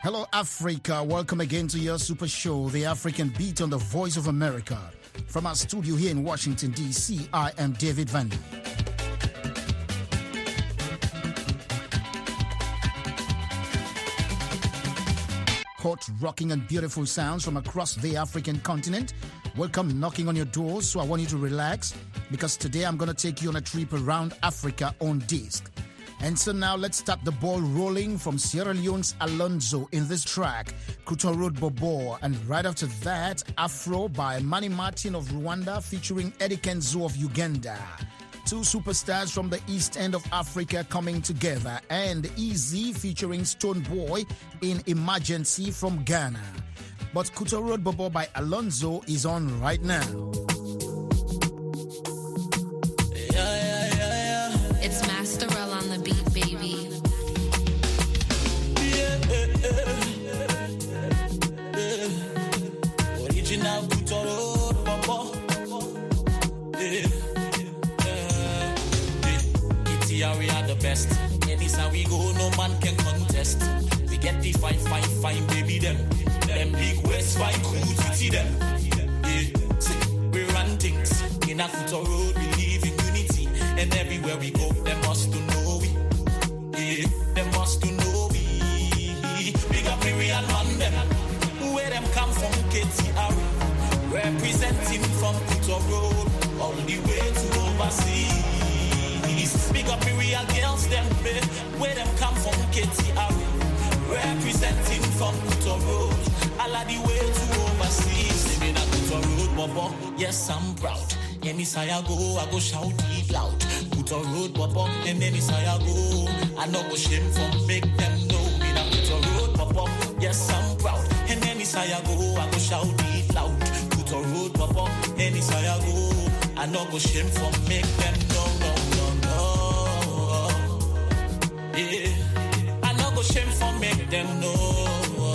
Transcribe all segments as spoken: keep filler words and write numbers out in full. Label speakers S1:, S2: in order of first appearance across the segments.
S1: Hello, Africa. Welcome again to your super show, The African Beat on the Voice of America. From our studio here in Washington, D C, I am David Vandy. Hot, rocking, and beautiful sounds from across the African continent. Welcome knocking on your doors, so I want you to relax because today I'm going to take you on a trip around Africa on disc. And so now let's start the ball rolling from Sierra Leone's Alonzo in this track, Kuto Road Bobo. And right after that, Afro by Manny Martin of Rwanda featuring Eddie Kenzo of Uganda. Two superstars from the east end of Africa coming together. And Easy featuring Stone Boy in Emergency from Ghana. But Kuto Road Bobo by Alonzo is on right now.
S2: Anytime we go, no man can contest. We get the fine, fine, fine, baby, them. Them big waist, fine, cool, to see them. Yeah, see, we run things. In Akuto Road, we live in unity. And everywhere we go, they must to know we. Yeah, they must to know we. Big up the real man, them. Where them come from, K T R. Representing from Kuto Road, all the way to overseas. Big up the real girls, them, babe. Where them come from, K T R. Representing from Kuto Road, all of the way to overseas. Living at Kuto Road, Bobo, yes, I'm proud. Anytime I go, I go shout it loud. Kuto Road, Bobo, and anytime I go, I no go shame for make them know. Me na Kuto Road, Bobo, yes, I'm proud. And anytime I go, I go shout it loud. Kuto Road, Bobo, anytime I go, I no go shame for make them know. No. Yeah, I no go shame for make them know.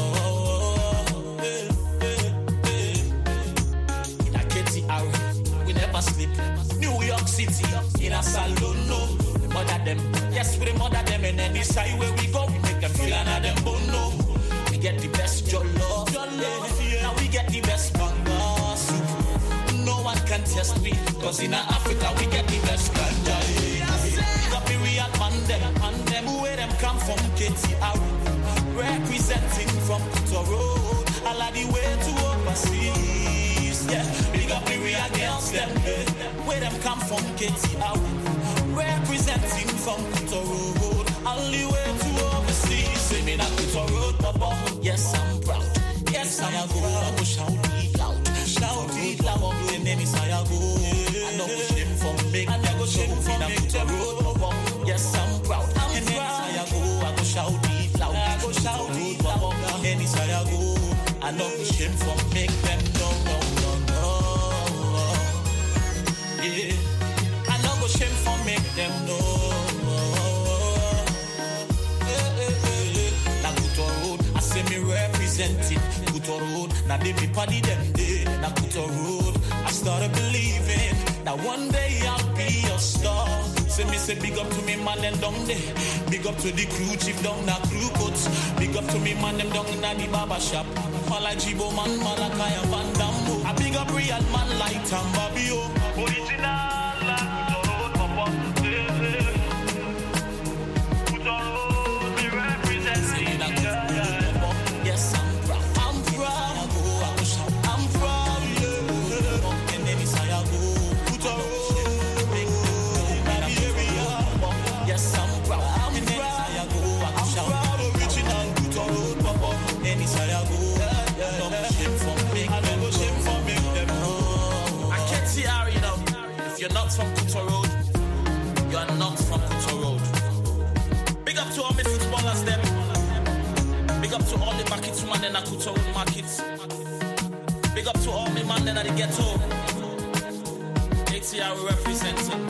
S2: Yeah, yeah, yeah. In a K T R, we never sleep. New York City, in a salon, no. We mother them, yes, we mother them. And any side where we go, we make them feel another them bone, no. We get the best jollof, jollof, yeah. Now we get the best banga soup. No one can test we, cause in Africa we get the best ganja. The real man them, and them where them come from, K T R. Representing from Kuto Road, all of the way to overseas. Yeah, big up the real girls them, where them come from, K T R. Representing from Kuto Road, all the way to overseas. Say me na Kuto Road, Bobo, yes I'm proud. Yes I go, I go shout it loud, shout it loud. And then it's I go, I know go shame for make, I go shame for make the road. Yes, I'm proud. I'm and proud. Anytime I go, I go shout it loud. I go shout it loud. Anytime I go, I know the shame for make them know, no, no, no. Yeah, I know the shame for make them know. Yeah, yeah, yeah. Na Kuto Road, I say me representing Kuto Road. Now they be party them day. Na Kuto Road, I started believing that one day I'll be a star. Say me say big up to me man them down there. Big up to the crew chief down na crew coats. Big up to me man them down in the barber shop. Mala Jibo man, Malakai and Van Dambo. I big up real man like Tambabio. Original like Kuto Road, Papa. Kuto Road, me representing. Yes, I'm proud. I'm proud. I go, I go shout. I'm proud, yeah. And then it's I go. Kuto Road. Yes, I'm proud. I'm and proud. I go, I I'm shout. Proud. Original Kuto Road, Papa. Anytime I go, yeah, no yeah. Shame for me. I never shame for me. Them know. I can't see how you know. If you're not from Kuto Road, you are not from Kuto Road. Big up to all my footballers, them. Big up to all the markets man in the Kuto Road markets. Big up to all my man in the ghetto. A T R representing.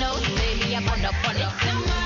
S3: out, baby, I'm on up on it.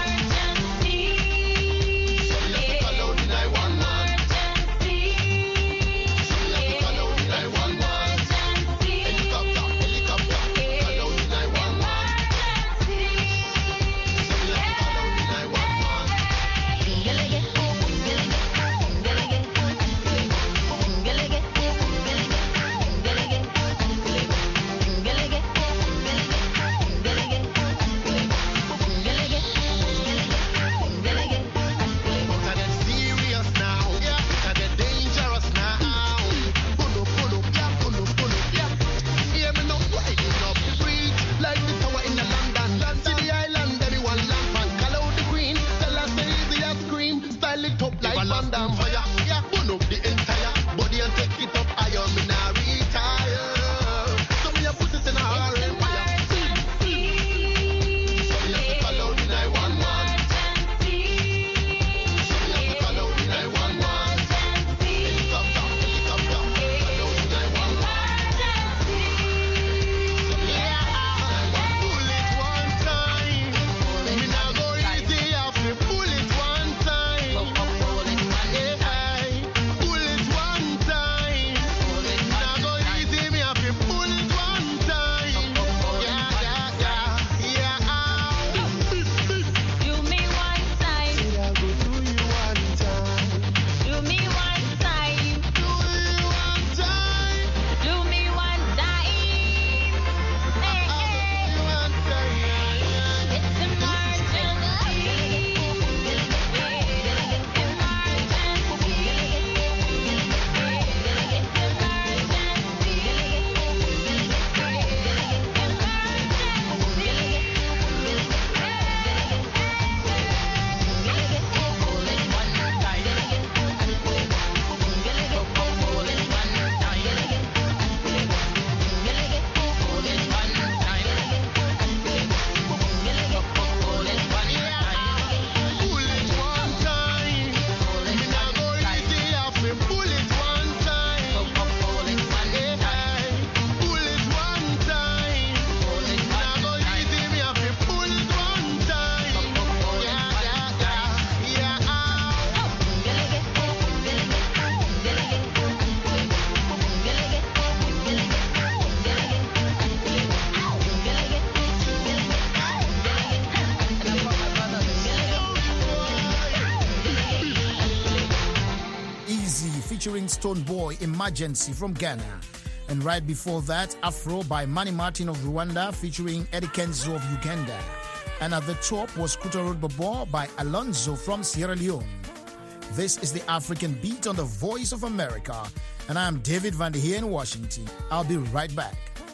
S1: Featuring Stone Boy, Emergency from Ghana. And right before that, Afro by Manny Martin of Rwanda featuring Eddie Kenzo of Uganda. And at the top was Kuta Road Bobo by Alonzo from Sierra Leone. This is the African Beat on the Voice of America. And I'm David Van Der Heer in Washington. I'll be right back.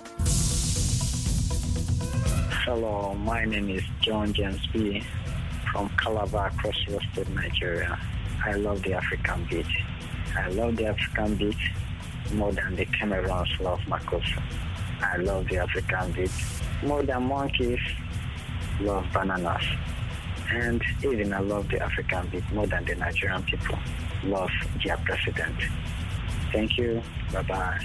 S4: Hello, my name is John James B. from Calabar, Cross River State, Nigeria. I love the African Beat. I love the African beat more than the Cameroons love Makossa. I love the African beat more than monkeys love bananas. And even I love the African beat more than the Nigerian people love their president. Thank you. Bye-bye.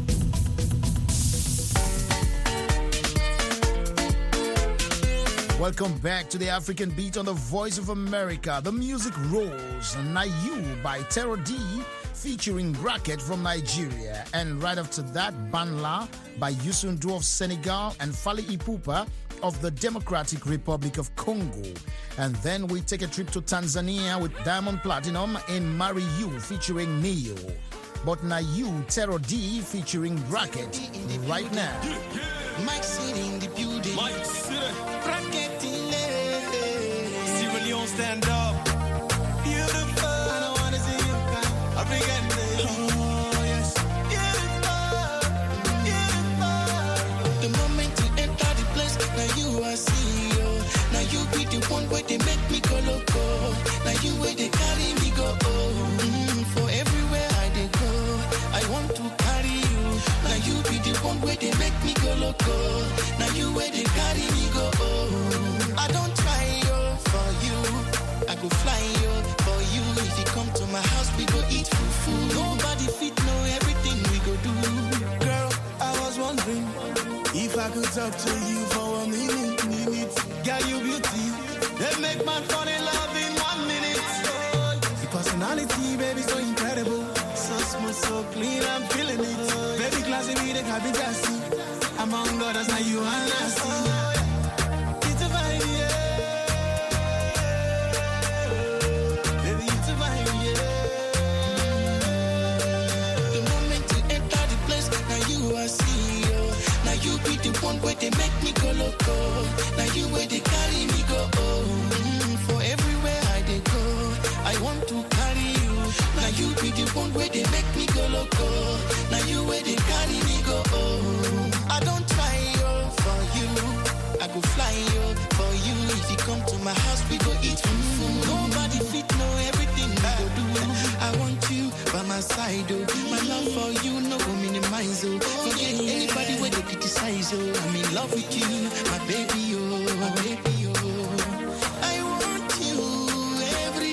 S1: Welcome back to the African Beat on the Voice of America. The music rolls. Nayu by Terror D featuring Bracket from Nigeria. And right after that, Banla by Youssou N'Dour of Senegal and Fally Ipupa of the Democratic Republic of Congo. And then we take a trip to Tanzania with Diamond Platinum in Marry You featuring Neo. But Nayu, Terror D featuring Bracket right now.
S2: Yeah, yeah. Mike City in the building. Mike City. Bracket in there. Sierra Leone stand up. Beautiful. I don't wanna see you cry. African day. Oh yes. Beautiful. Beautiful. The moment you enter the place, now you are see you. Now you be the one where they make me go loco. Now you where they carry me go. Oh. Mm, for everywhere I they go, I want to carry you. Now you be the one where they make me go loco. Now you where they carry me go. Oh. I don't try yo for you. I go fly yo for you. If you come to my house, we go eat food. Nobody fit know everything we go do. Girl, I was wondering if I could talk to you for a minute.
S5: limits. Girl, you beauty. They make man fall in love in one minute. Oh, your personality, baby, so incredible. So smooth, so clean, I'm feeling it. Baby, classy, me, they can be gassy. Among others, now you are nasty. It's a vibe, yeah. Baby, it's a vibe, yeah. The moment you enter the place, now you are see, oh. Now you be the one where they make me go loco. Now you where they carry me go, oh. Mm, for everywhere I they go, I want to carry you. Now you be the one where they make me go loco. Now you where they carry me go, oh. I don't try, oh, for you. I go fly, oh, for you. If you come to my house, we go eat food. Nobody fit know everything we go do. I want you by my side, oh. My love for you, no go minimize, oh. Forget anybody where they criticize, oh. I'm in love with you, my baby, oh, my baby, oh. I want you every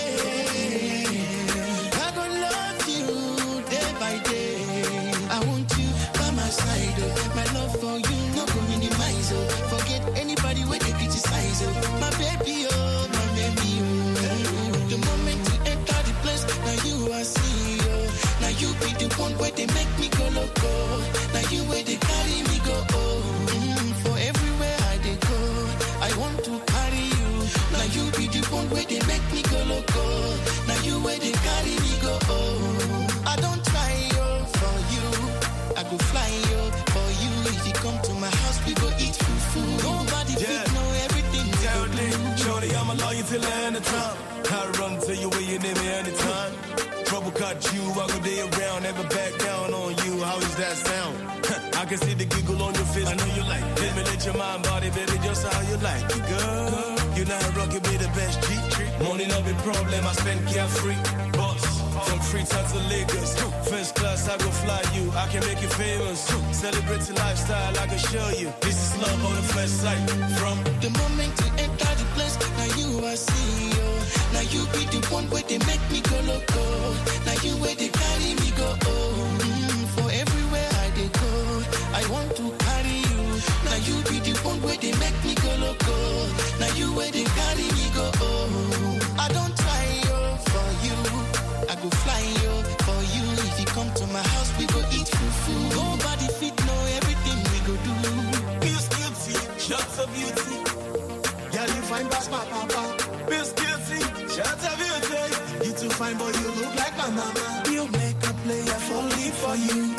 S5: day. I go love you day by day. I want you by my side, oh. My love for you, no go minimize, oh. Forget anybody where they criticize, oh. My baby, oh, my baby, oh. The moment you enter the place, now you are see, oh. Now you be the one where they make me go loco. Now you where they carry me go, oh. Mm, for everywhere I they go, I want to carry you. Now you be the one where they make me go loco. Now you where they carry me go, oh. I don't try, oh, for you. I go fly, oh, for you. If you come to my house, we go eat food, food. Nobody yeah. fit know everything. Tell me, shorty, I'm a lawyer till the end of time. I run to you where you need me anytime. Trouble cut you, I go day around, never back down on you. How does that sound? I can see the giggle on your face. I know you like it. Let me let your mind, body, baby, just how you like it, girl. You know how rock, you be the best G. Morning of a problem, I spend carefree. Boss, from Freetown to Lagos. First class, I go fly you. I can make you famous. Celebrate the lifestyle, I can show you. This is love on the first sight. From the moment you enter the place, now you are see, oh. Now you be the one where they make me go loco. Now you where they carry me go, oh. Mm, for everywhere I they go, I want to carry you. Now you be the one where they make me go loco. Now you where they carry me go, oh. I don't try, oh, for you. I go fly, oh, for you. If you come to my house, we go eat food, food. Nobody fit know everything we go do. Feel guilty, shots of beauty. Girl, you find bass, papa. Feel guilty, shots of beauty. You too fine, boy, you look like my mama. You make a player falling for you.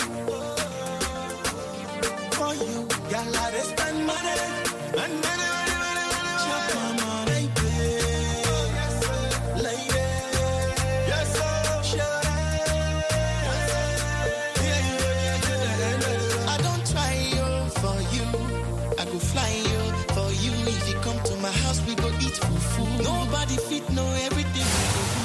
S5: For you, girl, I just spend money. And money, money, money, money. Chop my money, baby. Yes, sir. Lady. Yes, sir. Shut I don't try, oh, for you. I go fly, oh, for you. If you come to my house, we go eat food, food. Nobody fit know everything we go do.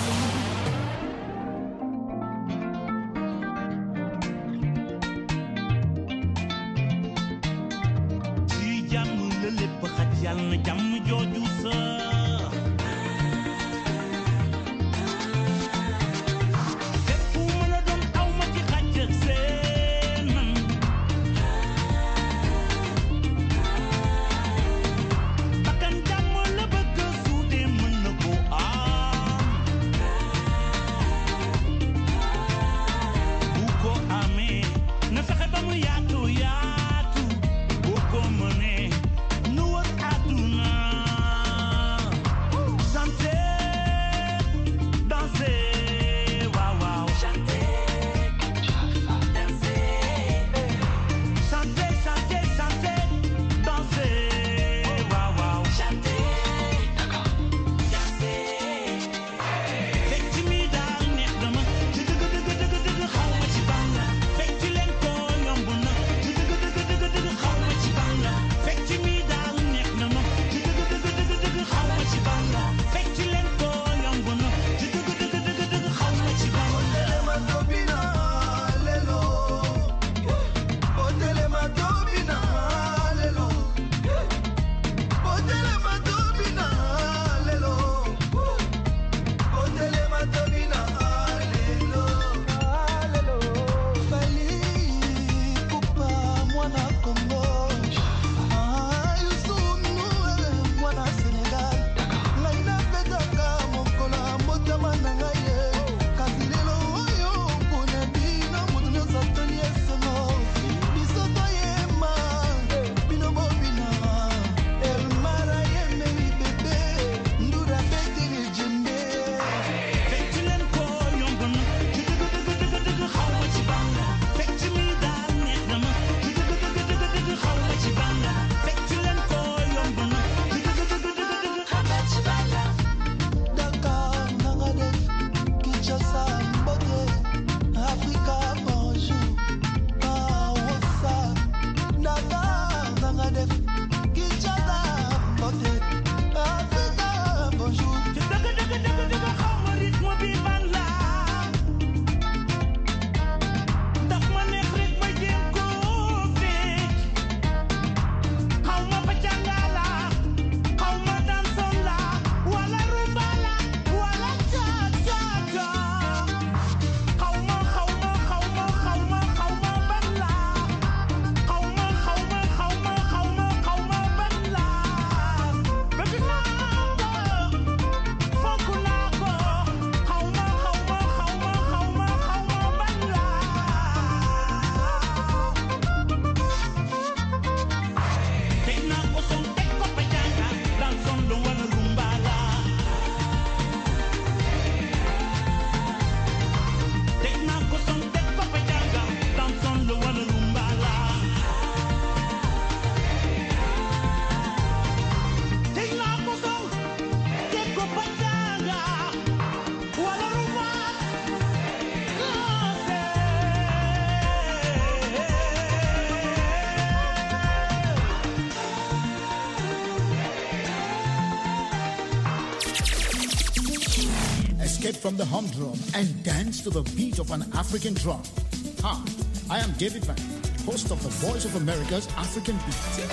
S1: escape from the humdrum and dance to the beat of an African drum. Hi, I am David Van, host of the Voice of America's African Beat.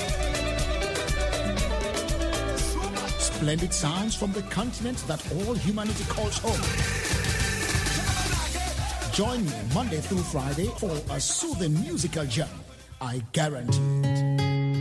S1: Splendid sounds from the continent that all humanity calls home. Join me Monday through Friday for a soothing musical journey. I guarantee it.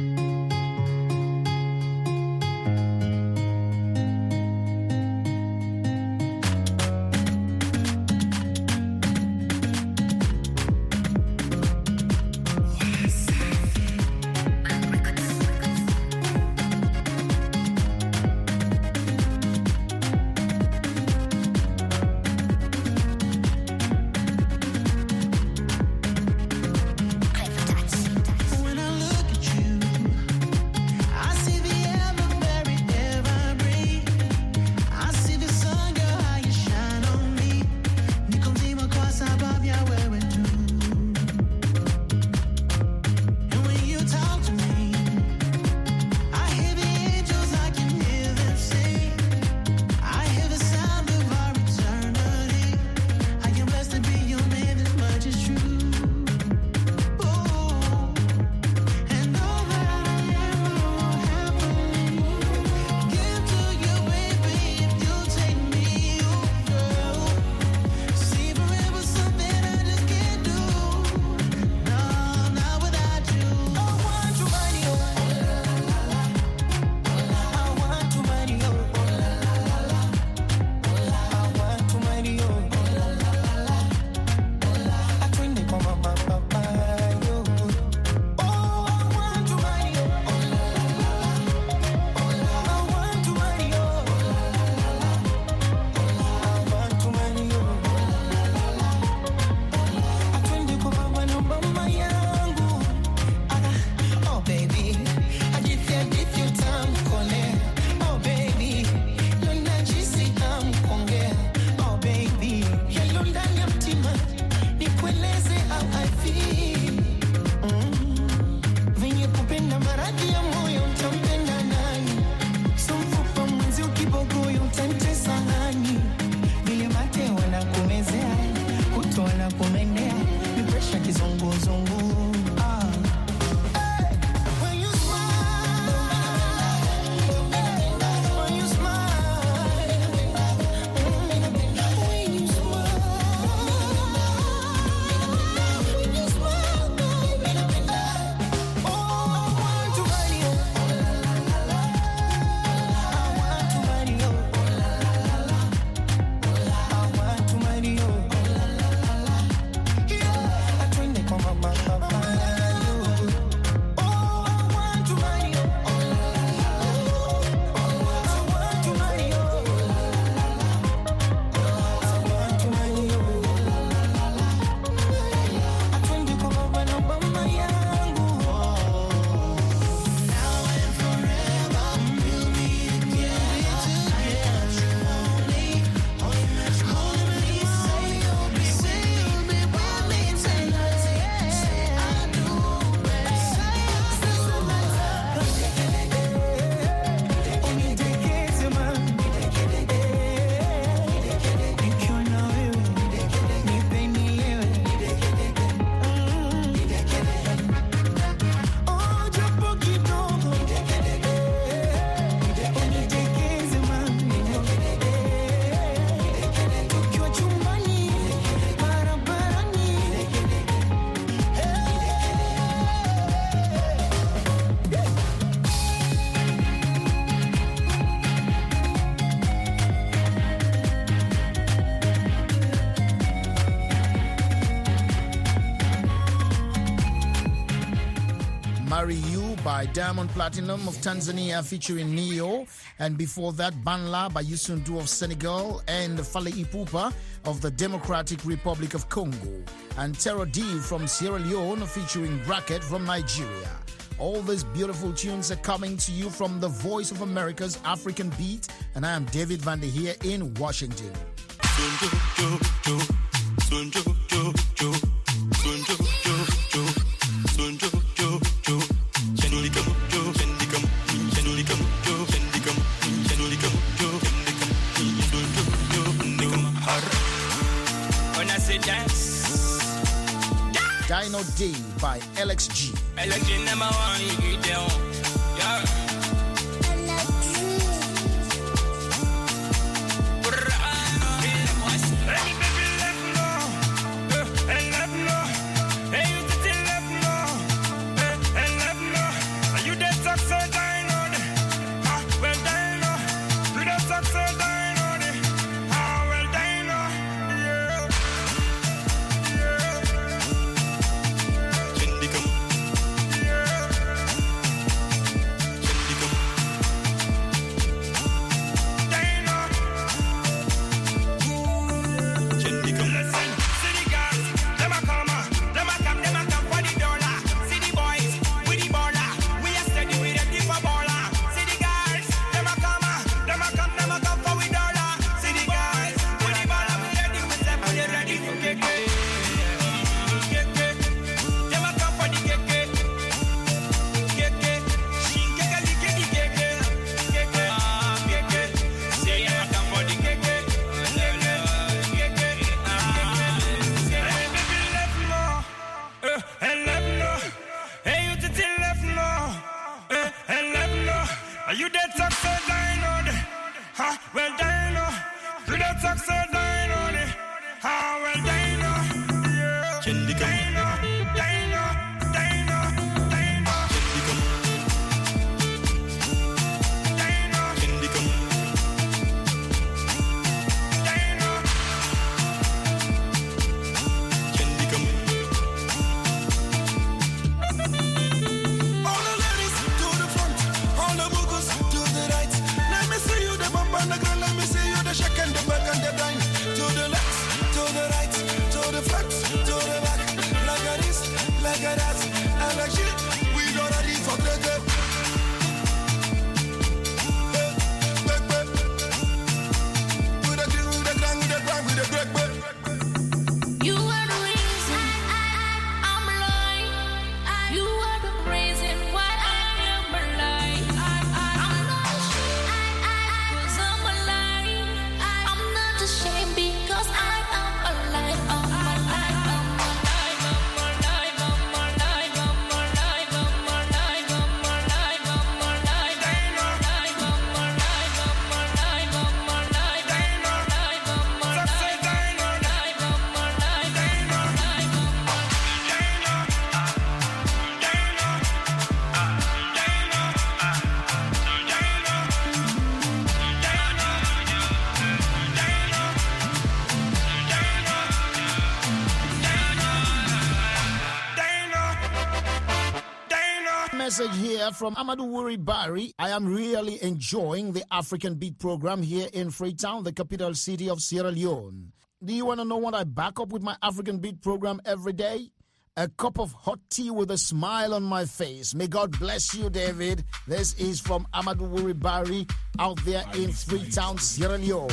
S5: When I look at you, I see the ever-very, ever breathe. I see the sun, girl, how you shine on me. Niko mzima kwa sababu ya wewe tu. And when you talk to me, I hear the angels, I can hear them sing. I hear the sound of our eternity. I am blessed to be your man, this much is true. Oh, and all that I ever will happily give to you, baby, if you take me, oh girl. See, forever something I just can't do. No, not without you. I want to money, oh la la la la. I want to money, oh la la la la. I want to money, oh la la la la. I twin it come up, up, up, yo. Oh, I want to money, oh la la la la. I want to money, oh la la la la. I want to money, oh la la la la. I twin it come up, number my yangu. Oh baby, I give you, give you time, connect. Oh baby, luna jisi am kuongea. Oh baby, hello ndani ya mtima, nikueleze how I feel. Mm. Venye kupenda maradhi ya moyo, utampenda nani? So mfupa mwenzi ukibogoyo, utanitesa hani? Vile mate wanakumezea, kuto wanakumendea, ni pressure kizunguzungu. Ah. When you smile, when you smile, when you smile, when you smile, oh, I want to money, oh la la la la. I want to money, oh la la la la. I want to money, oh la la la la. Yeah, I twin it come up, up, up, up, yo. Oh, I want to money, oh la la la la. I want to money, oh la la la la. I want to money, oh la la la la. I twin it come up, up, up, my yangu. Now and forever, we'll be together. I want you only. Hold me, say you'll be, say you'll be with me tonight. Say I do, baby. Say I still matter. Unitekeze mami, nikiwa na wewe, nipe nielewe. Oh, japo kidogo, unitekeze mami, tukiwa chumbani, barabarani.
S1: Marry You by Diamond Platinum of Tanzania featuring Neo. And before that, Banla by Youssou N'Dour of Senegal and Fale Ipupa of the Democratic Republic of Congo. And Terror D from Sierra Leone featuring Bracket from Nigeria. All these beautiful tunes are coming to you from the Voice of America's African Beat. And I am David Van Der here in Washington. Day by L X G.
S6: L X G number one, you get down. Yeah.
S1: Message here from Amadou Wuri Bari. I am really enjoying the African Beat program here in Freetown, the capital city of Sierra Leone. Do you want to know what I back up with my African Beat program every day? A cup of hot tea with a smile on my face. May God bless you, David. This is from Amadou Wuri Bari out there in Freetown, Sierra Leone.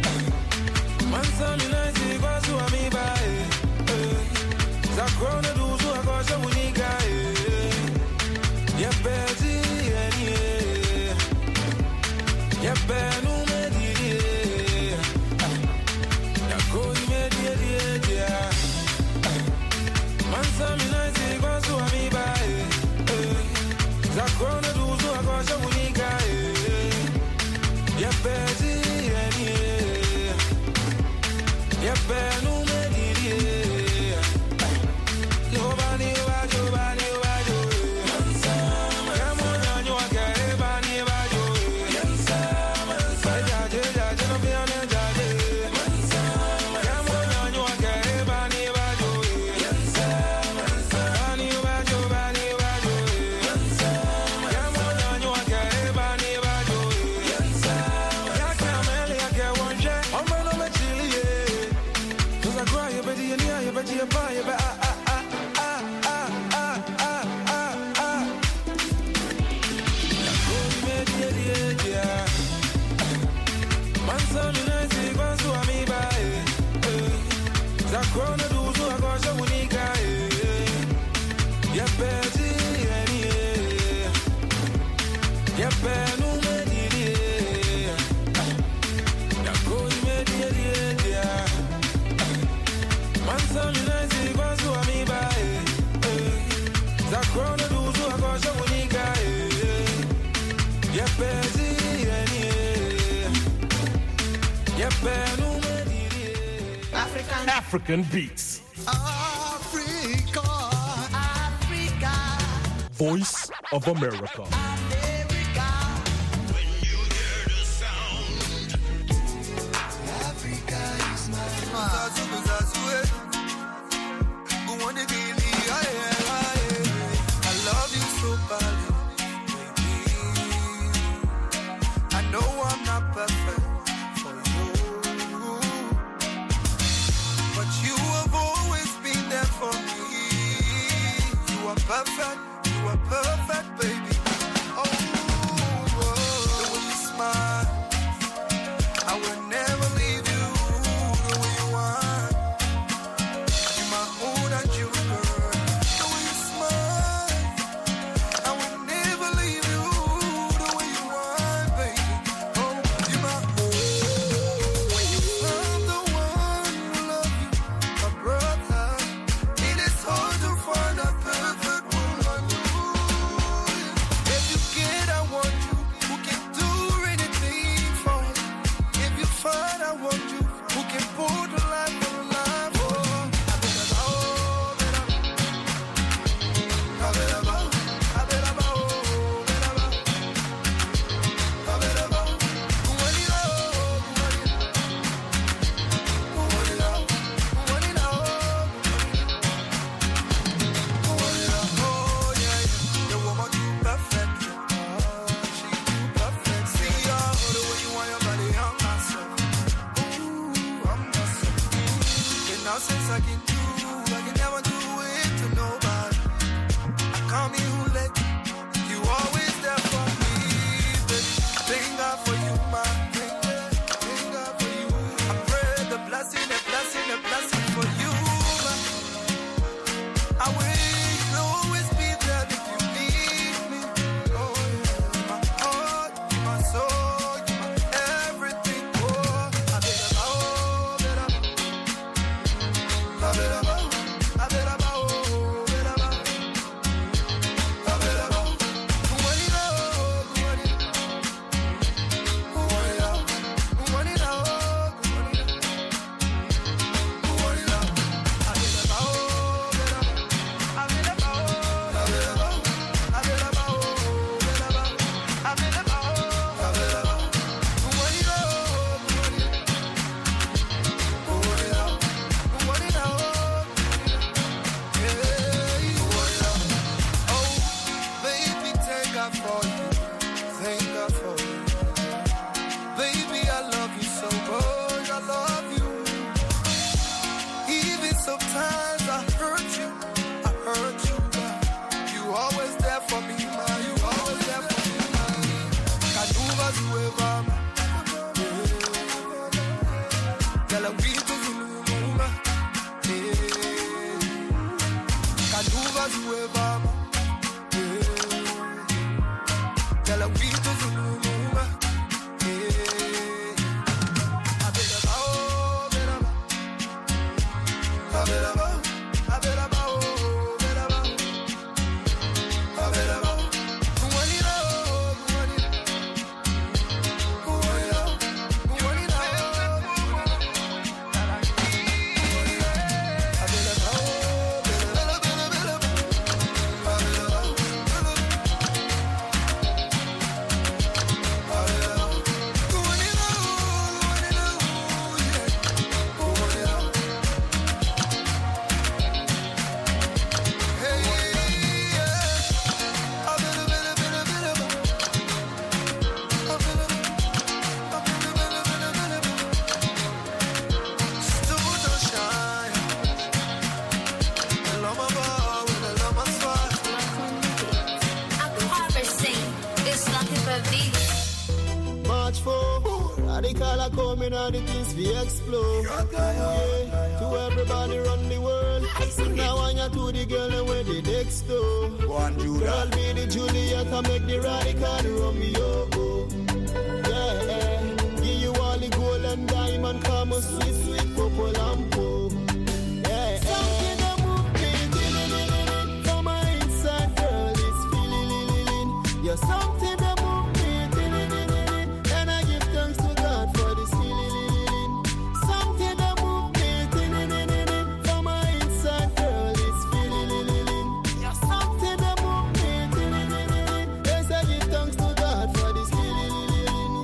S7: Grown to do African, African beats.
S5: Africa, Africa.
S7: Voice of America.
S5: America. When you hear the sound, Africa is my heart. I love you so badly, baby. I know I'm not perfect. Perfect, you are perfect, baby. Oh, oh, the way you smile, I will never leave you. The way you want, you're my own and you, girl. The way you smile, I will never leave you. The way you want, baby. Oh, you're my own. When you found the one who loves you, my brother, it is hard to find a perfect.
S8: Radical are coming and the things we explode. Yeah. To everybody run the world. Now I want to the girl and where the next door. Girl be the Juliet and make the radical Romeo. Yeah, give you all the gold and diamond, come a sweet, sweet purple lampo. Yeah, something that move me. For my inside girl. You're something that move me. And I give thanks to God for this feeling. Something that move me. For my inside girl, it's feeling. You're something that move me. Yes, I give thanks to God for this feeling.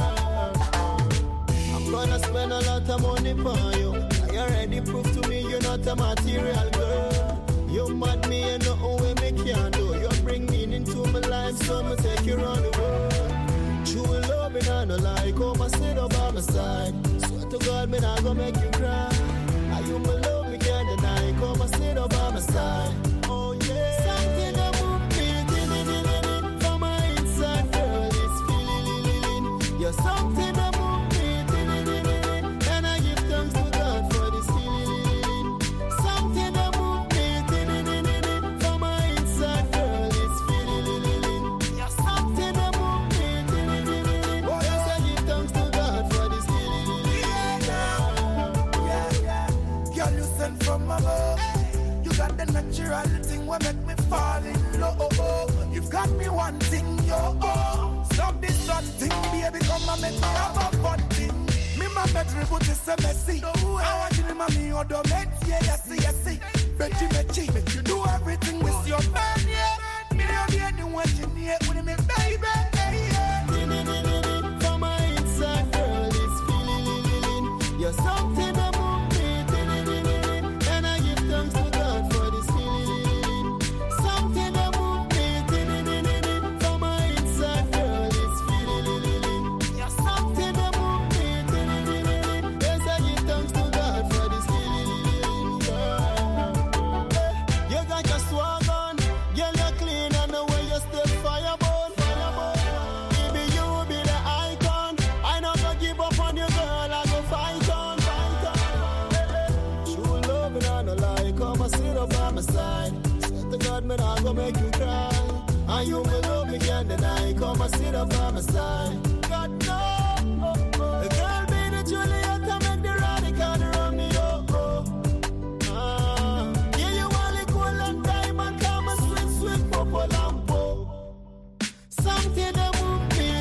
S8: I'm gonna spend a lot of money for you. You already proved to me you're not a material girl. You mad me and nothing way me can do. You bring meaning to my life, so I'ma take you around the world. True love and I no lie, come and sit up by my side. Swear to God, me not gonna make you cry. And you my love, me can't deny. Come and sit up by my side. Oh yeah. Something that move me, for my inside girl, it's feeling. You're something that move me, and I give thanks to God for this feeling. Something that move me, for my inside girl, it's feeling. You're something that move me. Oh yes, I give thanks to God for this feeling. Yeah, yeah, yeah.
S5: Girl, you sent from above. You got the natural thing what make me fall in love. You've got me one thing, yo. Oh. Stop this something, baby, come and make me have a fun thing. Me my bedroom put this a messy. I want you to mommy or the met, yeah, yes, yes, yes. Betty, Betty, you do everything with your man, yeah. Me don't be anyone you need with me, baby, yeah.
S8: For my inside girl, it's feeling. You're something that move me, and I give thanks to God for this feeling. Something that move me, for my inside girl, it's feeling. You're something that move me, yes, I give thanks to God for this feeling. You got your swag on, girl, you're clean and the way you stay fireborn. Baby, you be the icon. I not gonna give up on you, girl. I go fight on, fight on. True love and I no lie. Come and sit up by my side. Swear to God, me not gonna make you cry. And you me love me can't deny. Come and sit up by my side. God no, the girl be the Juliet to make the radical run me oh oh. Ah, yeah, you only cool and diamond. Come and sweet sweet purple lampo. Something that move me,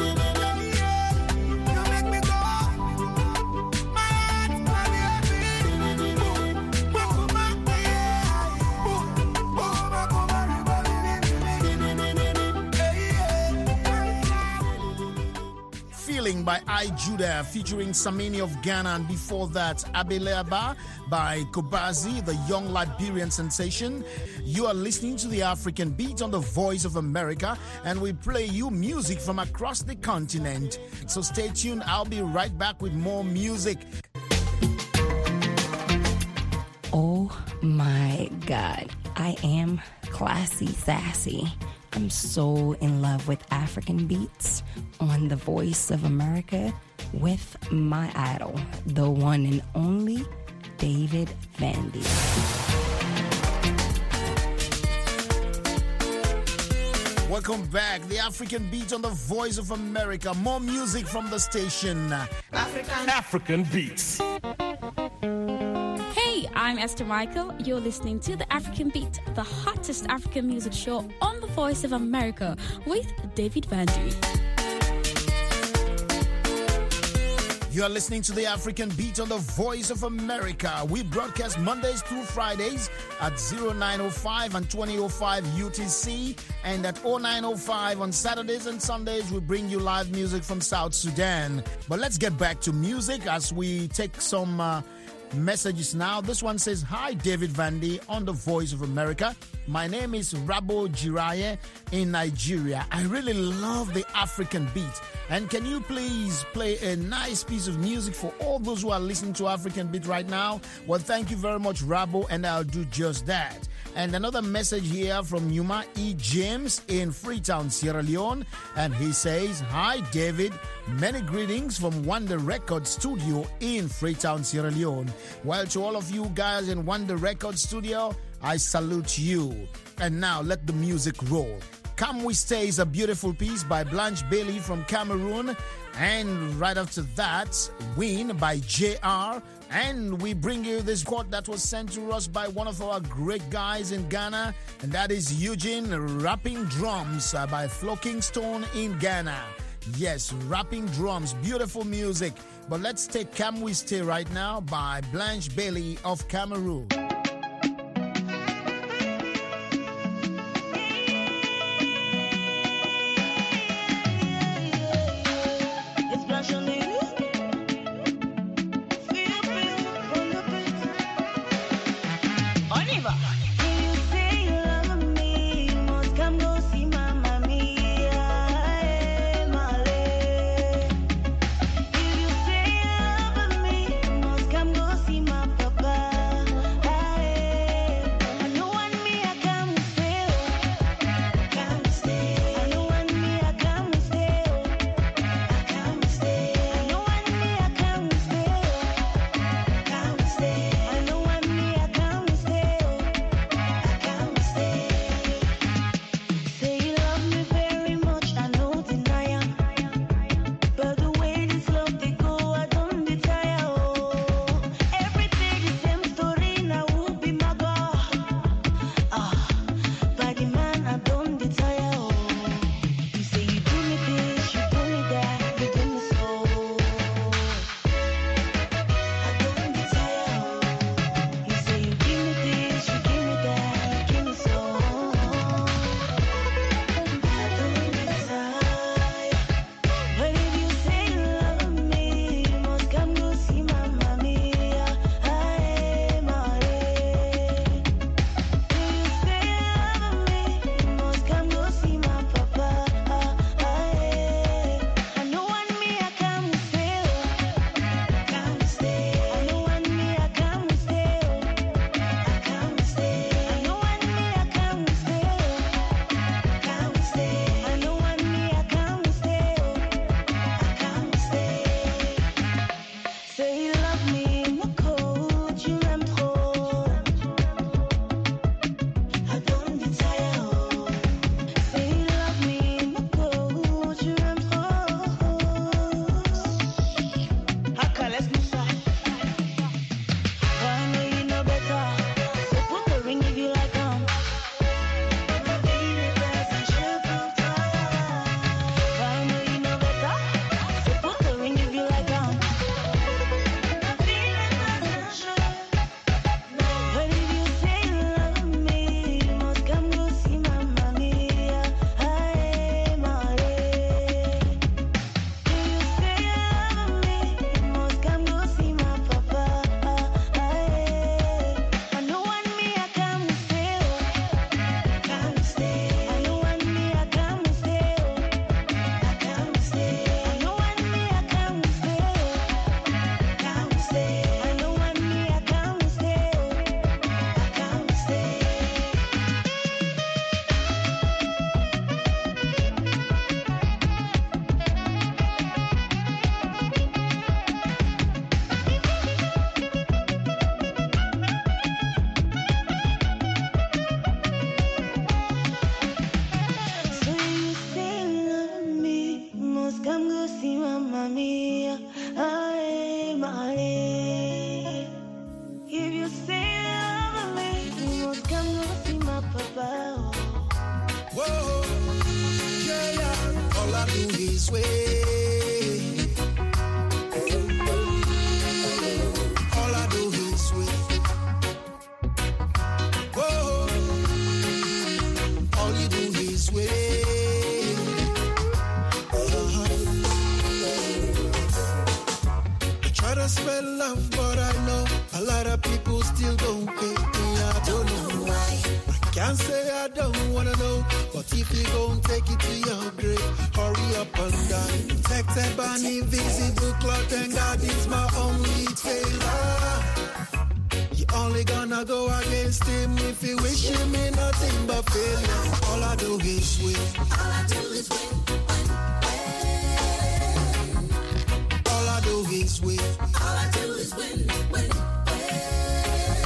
S5: You make me go. My heart's funny, boom, boom, my yeah, boom, boom, I go very, very,
S1: Feeling by I Judah featuring Samini of Ghana, and before that Abeleaba by Kobazi, the young Liberian sensation. You are listening to the African Beat on the Voice of America, and we play you music from across the continent. So stay tuned, I'll be right back with more music.
S9: Oh my God, I am classy sassy. I'm so in love with African beats on the Voice of America with my idol, the one and only David Vandy.
S1: Welcome back, the African Beat on the Voice of America. More music from the station.
S7: African, African Beats.
S10: Hey, I'm Esther Michael. You're listening to the African Beat, the hottest African music show on the Voice of America with David Vandy.
S1: You are listening to the African Beat on the Voice of America. We broadcast Mondays through Fridays at oh nine oh five and twenty oh five U T C, and at oh nine oh five on Saturdays and Sundays we bring you live music from South Sudan. But let's get back to music as we take some uh, messages now. This one says, hi, David Vandy on the Voice of America. My name is Rabo Jiraye in Nigeria. I really love the African beat. And can you please play a nice piece of music for all those who are listening to African beat right now? Well, thank you very much, Rabo, and I'll do just that. And another message here from Yuma E. James in Freetown, Sierra Leone. And he says, hi, David. Many greetings from Wonder Record Studio in Freetown, Sierra Leone. Well, to all of you guys in Wonder Record Studio, I salute you. And now let the music roll. Come We Stay is a beautiful piece by Blanche Bailey from Cameroon. And right after that, Win by J R. And we bring you this quote that was sent to us by one of our great guys in Ghana, and that is Eugene Rapping Drums uh, by Flocking Stone in Ghana. Yes, rapping drums, beautiful music. But let's take Come We Stay right now by Blanche Bailey of Cameroon.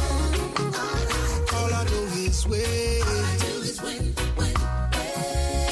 S5: All I do is win.